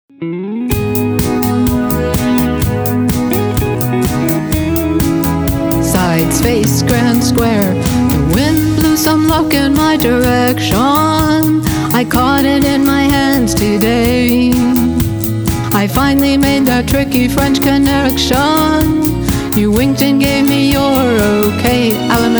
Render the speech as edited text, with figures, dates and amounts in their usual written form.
Sides, face, grand square. The wind blew some luck in my direction. I caught it in my hands today. I finally made that tricky French connection. You winked and gave me your okay.